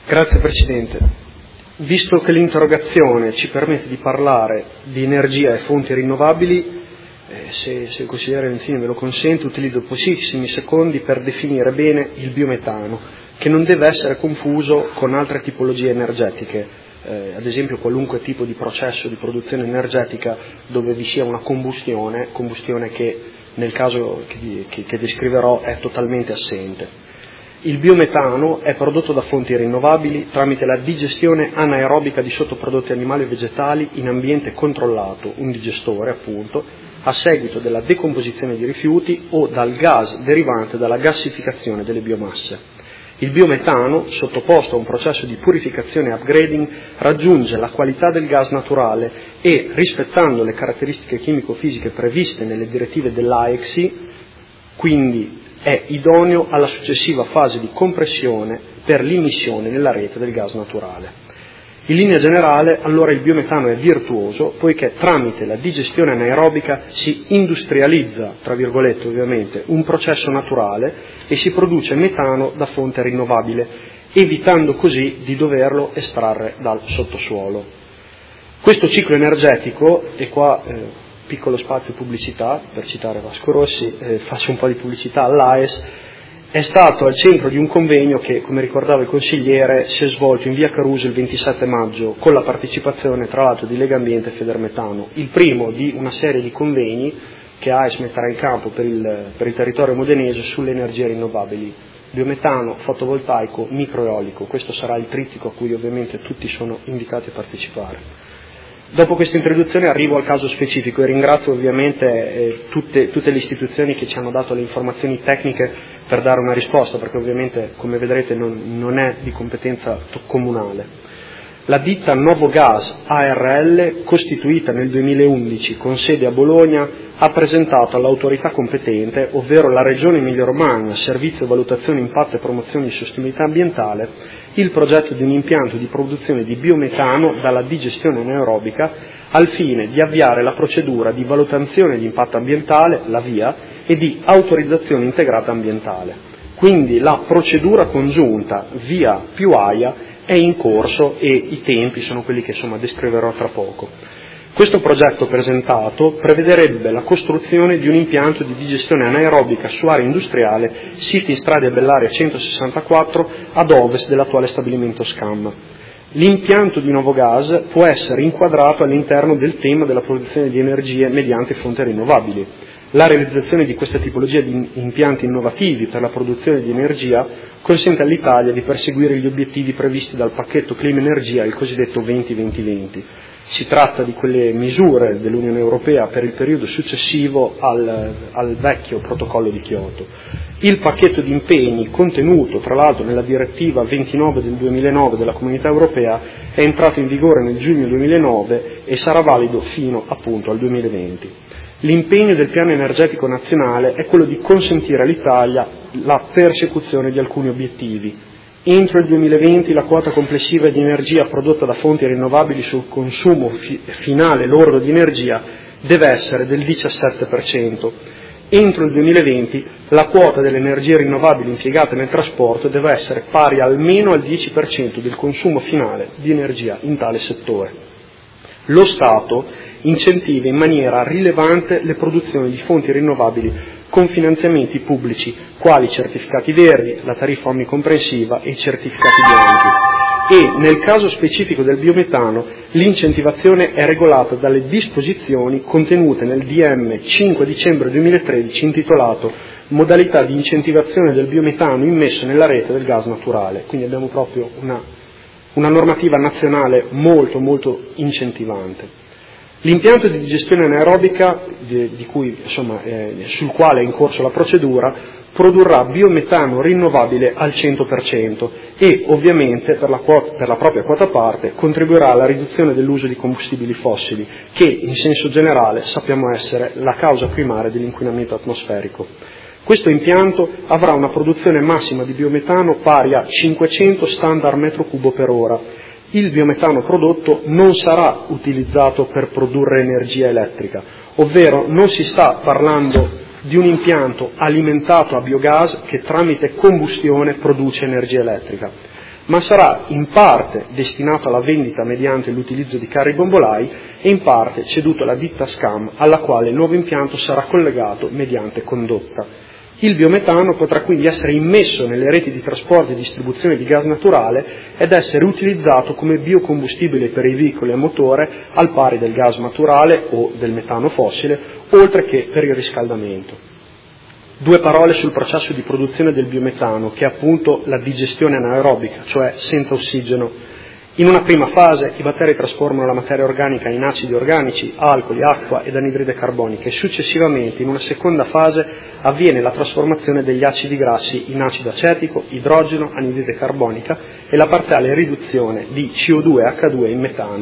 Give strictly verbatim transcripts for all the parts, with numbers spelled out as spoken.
Grazie Presidente. Visto che l'interrogazione ci permette di parlare di energia e fonti rinnovabili, eh, se, se il consigliere Lenzini me lo consente, utilizzo pochissimi secondi per definire bene il biometano, che non deve essere confuso con altre tipologie energetiche, eh, ad esempio qualunque tipo di processo di produzione energetica dove vi sia una combustione, combustione che nel caso che, che, che descriverò è totalmente assente. Il biometano è prodotto da fonti rinnovabili tramite la digestione anaerobica di sottoprodotti animali e vegetali in ambiente controllato, un digestore appunto, a seguito della decomposizione di rifiuti o dal gas derivante dalla gassificazione delle biomasse. Il biometano, sottoposto a un processo di purificazione e upgrading, raggiunge la qualità del gas naturale e, rispettando le caratteristiche chimico-fisiche previste nelle direttive dell'A E C S I, quindi è idoneo alla successiva fase di compressione per l'immissione nella rete del gas naturale. In linea generale, allora, il biometano è virtuoso poiché tramite la digestione anaerobica si industrializza, tra virgolette ovviamente, un processo naturale e si produce metano da fonte rinnovabile, evitando così di doverlo estrarre dal sottosuolo. Questo ciclo energetico, e qua eh, piccolo spazio pubblicità, per citare Vasco Rossi, eh, faccio un po' di pubblicità all'A E S, è stato al centro di un convegno che, come ricordava il consigliere, si è svolto in via Caruso il ventisette maggio, con la partecipazione tra l'altro di Lega Ambiente e Federmetano, il primo di una serie di convegni che A E S metterà in campo per il, per il territorio modenese sulle energie rinnovabili, biometano, fotovoltaico, microeolico. Questo sarà il trittico a cui ovviamente tutti sono invitati a partecipare. Dopo questa introduzione arrivo al caso specifico e ringrazio ovviamente eh, tutte, tutte le istituzioni che ci hanno dato le informazioni tecniche per dare una risposta, perché ovviamente, come vedrete, non, non è di competenza comunale. La ditta Novogas A R L, costituita nel duemilaundici con sede a Bologna, ha presentato all'autorità competente, ovvero la Regione Emilia-Romagna, Servizio Valutazione Impatto e Promozione di Sostenibilità Ambientale, il progetto di un impianto di produzione di biometano dalla digestione anaerobica al fine di avviare la procedura di valutazione di impatto ambientale, la VIA, e di autorizzazione integrata ambientale. Quindi la procedura congiunta VIA più AIA è in corso e i tempi sono quelli che insomma descriverò tra poco. Questo progetto presentato prevederebbe la costruzione di un impianto di digestione anaerobica su area industriale sito in strada Bellaria centosessantaquattro ad ovest dell'attuale stabilimento SCAM. L'impianto di Novogas può essere inquadrato all'interno del tema della produzione di energie mediante fonti rinnovabili. La realizzazione di questa tipologia di impianti innovativi per la produzione di energia consente all'Italia di perseguire gli obiettivi previsti dal pacchetto clima-energia, il cosiddetto venti venti venti. Si tratta di quelle misure dell'Unione Europea per il periodo successivo al, al vecchio protocollo di Kyoto. Il pacchetto di impegni contenuto, tra l'altro, nella direttiva ventinove del duemilanove della Comunità Europea è entrato in vigore nel giugno duemilanove e sarà valido fino appunto al duemilaventi. L'impegno del piano energetico nazionale è quello di consentire all'Italia la persecuzione di alcuni obiettivi. Entro il duemilaventi la quota complessiva di energia prodotta da fonti rinnovabili sul consumo fi- finale lordo di energia deve essere del diciassette per cento. Entro il duemilaventi la quota delle energie rinnovabili impiegate nel trasporto deve essere pari almeno al dieci per cento del consumo finale di energia in tale settore. Lo Stato incentiva in maniera rilevante le produzioni di fonti rinnovabili con finanziamenti pubblici, quali certificati verdi, la tariffa onnicomprensiva e i certificati bianchi. E nel caso specifico del biometano l'incentivazione è regolata dalle disposizioni contenute nel D M cinque dicembre duemilatredici intitolato Modalità di incentivazione del biometano immesso nella rete del gas naturale. Quindi abbiamo proprio una, una normativa nazionale molto molto incentivante. L'impianto di digestione anaerobica, di, di cui, insomma, eh, sul quale è in corso la procedura, produrrà biometano rinnovabile al cento per cento e ovviamente per la, quota, per la propria quota parte contribuirà alla riduzione dell'uso di combustibili fossili, che in senso generale sappiamo essere la causa primaria dell'inquinamento atmosferico. Questo impianto avrà una produzione massima di biometano pari a cinquecento standard metro cubo per ora. Il biometano prodotto non sarà utilizzato per produrre energia elettrica, ovvero non si sta parlando di un impianto alimentato a biogas che tramite combustione produce energia elettrica, ma sarà in parte destinato alla vendita mediante l'utilizzo di carri bombolai e in parte ceduto alla ditta SCAM, alla quale il nuovo impianto sarà collegato mediante condotta. Il biometano potrà quindi essere immesso nelle reti di trasporto e distribuzione di gas naturale ed essere utilizzato come biocombustibile per i veicoli a motore al pari del gas naturale o del metano fossile, oltre che per il riscaldamento. Due parole sul processo di produzione del biometano, che è appunto la digestione anaerobica, cioè senza ossigeno. In una prima fase i batteri trasformano la materia organica in acidi organici, alcoli, acqua ed anidride carbonica e successivamente in una seconda fase avviene la trasformazione degli acidi grassi in acido acetico, idrogeno, anidride carbonica e la parziale riduzione di C O due e H due in metano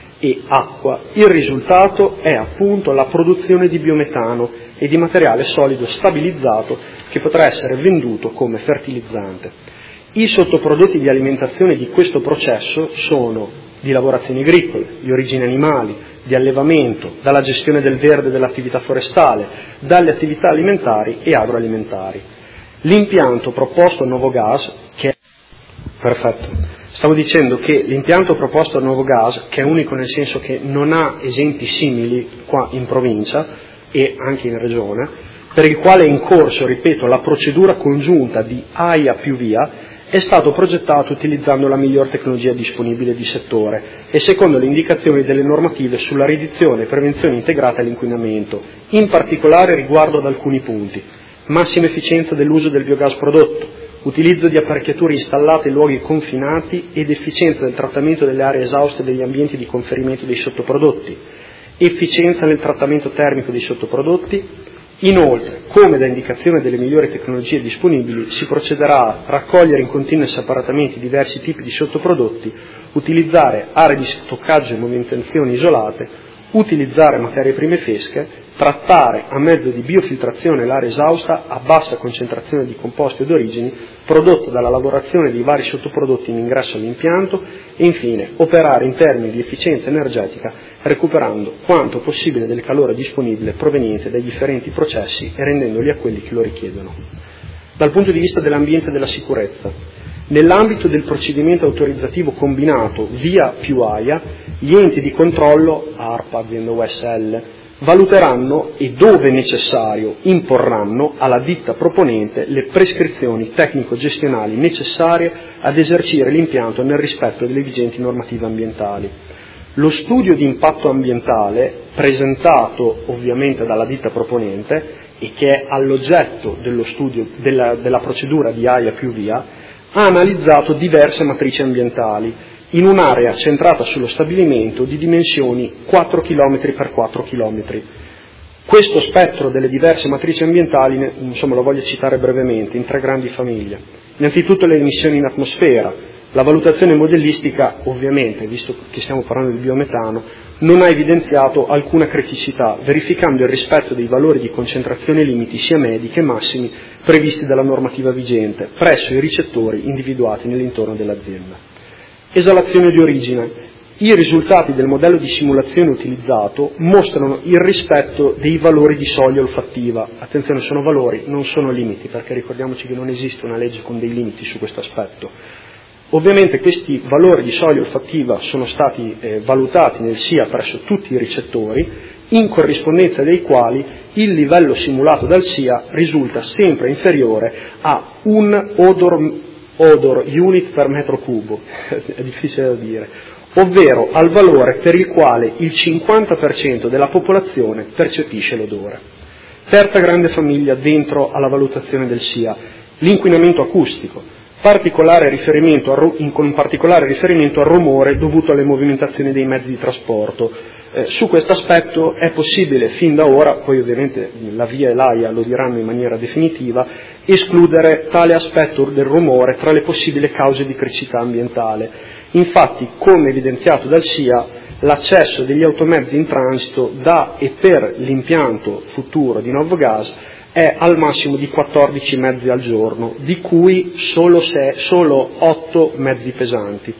e acqua. Il risultato è appunto la produzione di biometano e di materiale solido stabilizzato che potrà essere venduto come fertilizzante. I sottoprodotti di alimentazione di questo processo sono di lavorazioni agricole, di origine animali, di allevamento, dalla gestione del verde dell'attività forestale, dalle attività alimentari e agroalimentari. L'impianto proposto a Nuovogas, che è perfetto, stavo dicendo che l'impianto proposto a Nuovogas, che è unico nel senso che non ha esempi simili qua in provincia e anche in regione, per il quale è in corso, ripeto, la procedura congiunta di A I A più VIA, è stato progettato utilizzando la miglior tecnologia disponibile di settore e secondo le indicazioni delle normative sulla riduzione e prevenzione integrata all'inquinamento, in particolare riguardo ad alcuni punti: massima efficienza dell'uso del biogas prodotto, utilizzo di apparecchiature installate in luoghi confinati ed efficienza del trattamento delle aree esauste degli ambienti di conferimento dei sottoprodotti, efficienza nel trattamento termico dei sottoprodotti. Inoltre, come da indicazione delle migliori tecnologie disponibili, si procederà a raccogliere in continui e separatamente i diversi tipi di sottoprodotti, utilizzare aree di stoccaggio e movimentazione isolate, utilizzare materie prime fresche, trattare a mezzo di biofiltrazione l'area esausta a bassa concentrazione di composti ed origini prodotte dalla lavorazione dei vari sottoprodotti in ingresso all'impianto e infine operare in termini di efficienza energetica recuperando quanto possibile del calore disponibile proveniente dai differenti processi e rendendoli a quelli che lo richiedono. Dal punto di vista dell'ambiente e della sicurezza, nell'ambito del procedimento autorizzativo combinato VIA più A I A, gli enti di controllo, ARPA, azienda U S L, valuteranno e, dove necessario, imporranno alla ditta proponente le prescrizioni tecnico-gestionali necessarie ad esercire l'impianto nel rispetto delle vigenti normative ambientali. Lo studio di impatto ambientale, presentato ovviamente dalla ditta proponente e che è all'oggetto dello studio della, della procedura di A I A più VIA, ha analizzato diverse matrici ambientali in un'area centrata sullo stabilimento di dimensioni quattro chilometri per quattro chilometri. Questo spettro delle diverse matrici ambientali, insomma, lo voglio citare brevemente, in tre grandi famiglie. Innanzitutto le emissioni in atmosfera. La valutazione modellistica, ovviamente, visto che stiamo parlando di biometano, non ha evidenziato alcuna criticità, verificando il rispetto dei valori di concentrazione limiti sia medi che massimi previsti dalla normativa vigente presso i ricettori individuati nell'intorno dell'azienda. Esalazione di origine. I risultati del modello di simulazione utilizzato mostrano il rispetto dei valori di soglia olfattiva. Attenzione, sono valori, non sono limiti, perché ricordiamoci che non esiste una legge con dei limiti su questo aspetto. Ovviamente questi valori di soglia olfattiva sono stati eh, valutati nel S I A presso tutti i ricettori, in corrispondenza dei quali il livello simulato dal S I A risulta sempre inferiore a un odor, odor unit per metro cubo, è difficile da dire, ovvero al valore per il quale il cinquanta per cento della popolazione percepisce l'odore. Terza grande famiglia dentro alla valutazione del S I A, l'inquinamento acustico. Particolare riferimento al, in, con particolare riferimento al rumore dovuto alle movimentazioni dei mezzi di trasporto. Eh, su questo aspetto è possibile fin da ora, poi ovviamente la VIA e l'A I A lo diranno in maniera definitiva, escludere tale aspetto del rumore tra le possibili cause di criticità ambientale. Infatti, come evidenziato dal S I A, l'accesso degli automezzi in transito da e per l'impianto futuro di Nuovogas è al massimo di quattordici mezzi al giorno, di cui solo, se, solo otto mezzi pesanti.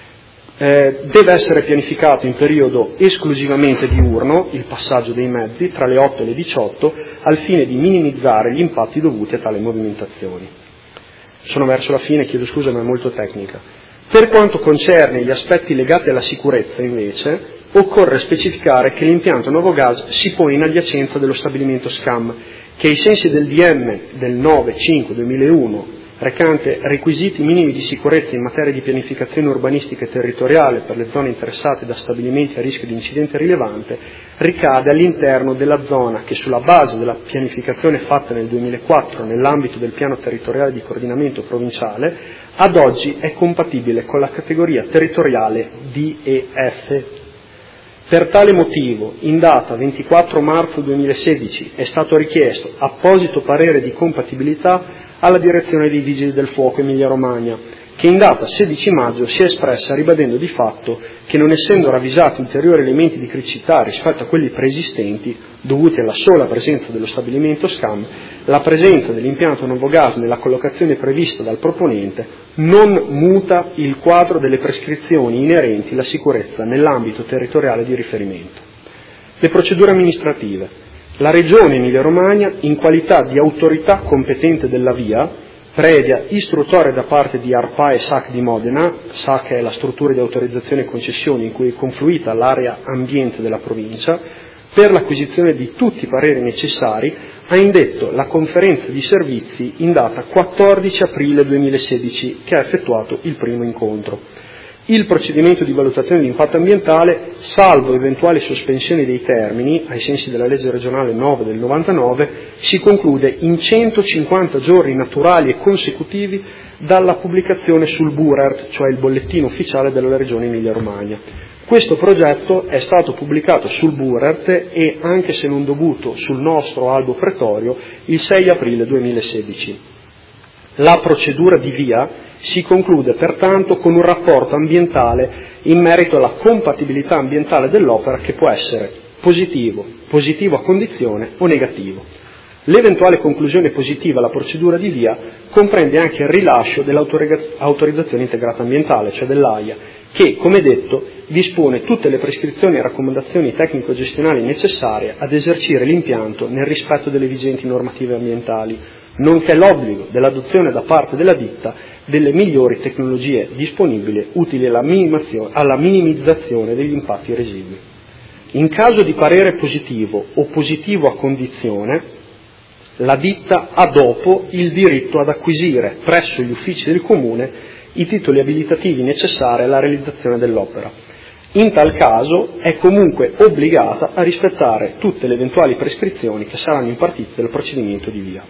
Eh, deve essere pianificato in periodo esclusivamente diurno il passaggio dei mezzi tra le otto e le diciotto al fine di minimizzare gli impatti dovuti a tali movimentazioni. Sono verso la fine, chiedo scusa ma è molto tecnica. Per quanto concerne gli aspetti legati alla sicurezza, invece, occorre specificare che l'impianto Novogas si pone in adiacenza dello stabilimento SCAM, che ai sensi del D M del nove cinque duemilauno, recante requisiti minimi di sicurezza in materia di pianificazione urbanistica e territoriale per le zone interessate da stabilimenti a rischio di incidente rilevante, ricade all'interno della zona che, sulla base della pianificazione fatta nel duemilaquattro nell'ambito del piano territoriale di coordinamento provinciale, ad oggi è compatibile con la categoria territoriale D E F. Per tale motivo, in data ventiquattro marzo duemilasedici, è stato richiesto apposito parere di compatibilità alla direzione dei Vigili del Fuoco Emilia Romagna, che in data sedici maggio si è espressa ribadendo di fatto che, non essendo ravvisati ulteriori elementi di criticità rispetto a quelli preesistenti, dovuti alla sola presenza dello stabilimento SCAM, la presenza dell'impianto Novogas nella collocazione prevista dal proponente non muta il quadro delle prescrizioni inerenti alla sicurezza nell'ambito territoriale di riferimento. Le procedure amministrative. La Regione Emilia-Romagna, in qualità di autorità competente della via, previa istruttoria da parte di ARPA e S A C di Modena, S A C è la struttura di autorizzazione e concessione in cui è confluita l'area ambiente della provincia, per l'acquisizione di tutti i pareri necessari, ha indetto la conferenza di servizi in data quattordici aprile duemilasedici, che ha effettuato il primo incontro. Il procedimento di valutazione di impatto ambientale, salvo eventuali sospensioni dei termini, ai sensi della legge regionale nove del novantanove, si conclude in centocinquanta giorni naturali e consecutivi dalla pubblicazione sul Burert, cioè il bollettino ufficiale della Regione Emilia-Romagna. Questo progetto è stato pubblicato sul Burert e, anche se non dovuto sul nostro albo pretorio, il sei aprile duemilasedici. La procedura di via si conclude pertanto con un rapporto ambientale in merito alla compatibilità ambientale dell'opera, che può essere positivo, positivo a condizione o negativo. L'eventuale conclusione positiva alla procedura di via comprende anche il rilascio dell'autorizzazione integrata ambientale, cioè dell'AIA, che, come detto, dispone tutte le prescrizioni e raccomandazioni tecnico-gestionali necessarie ad esercire l'impianto nel rispetto delle vigenti normative ambientali, nonché l'obbligo dell'adozione da parte della ditta delle migliori tecnologie disponibili utili alla, alla minimizzazione degli impatti residui. In caso di parere positivo o positivo a condizione, la ditta ha dopo il diritto ad acquisire presso gli uffici del Comune i titoli abilitativi necessari alla realizzazione dell'opera. In tal caso è comunque obbligata a rispettare tutte le eventuali prescrizioni che saranno impartite dal procedimento di via.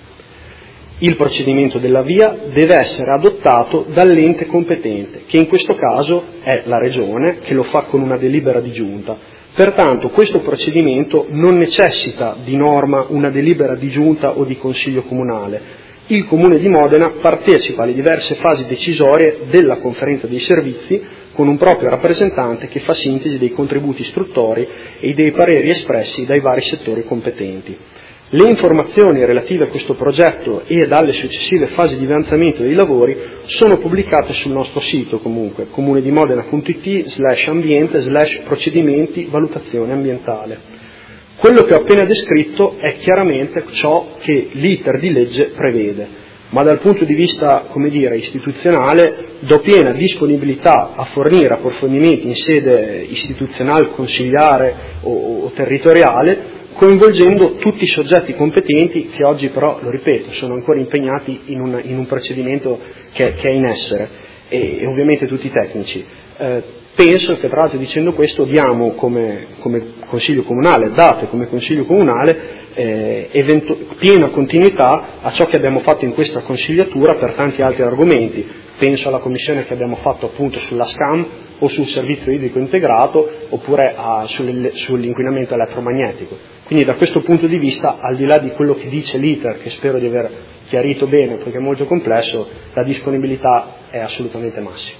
Il procedimento della via deve essere adottato dall'ente competente, che in questo caso è la Regione, che lo fa con una delibera di giunta. Pertanto questo procedimento non necessita di norma una delibera di giunta o di consiglio comunale. Il Comune di Modena partecipa alle diverse fasi decisorie della conferenza dei servizi con un proprio rappresentante che fa sintesi dei contributi istruttori e dei pareri espressi dai vari settori competenti. Le informazioni relative a questo progetto e alle successive fasi di avanzamento dei lavori sono pubblicate sul nostro sito, comunque, comunedimodena.it slash ambiente slash procedimenti valutazione ambientale. Quello che ho appena descritto è chiaramente ciò che l'iter di legge prevede, ma dal punto di vista, come dire, istituzionale, do piena disponibilità a fornire approfondimenti in sede istituzionale, consigliare o, o territoriale, coinvolgendo tutti i soggetti competenti che oggi però, lo ripeto, sono ancora impegnati in un, in un procedimento che, che è in essere e, e ovviamente tutti i tecnici. Eh, penso che, tra l'altro, dicendo questo, diamo come, come Consiglio Comunale, date come Consiglio Comunale, eh, eventu- piena continuità a ciò che abbiamo fatto in questa consigliatura per tanti altri argomenti. Penso alla commissione che abbiamo fatto appunto sulla SCAM o sul servizio idrico integrato oppure a, sull'inquinamento elettromagnetico. Quindi da questo punto di vista, al di là di quello che dice l'iter, che spero di aver chiarito bene perché è molto complesso, la disponibilità è assolutamente massima.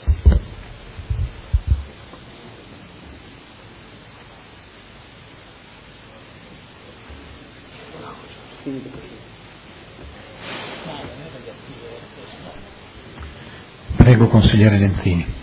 Prego, consigliere Lenzini.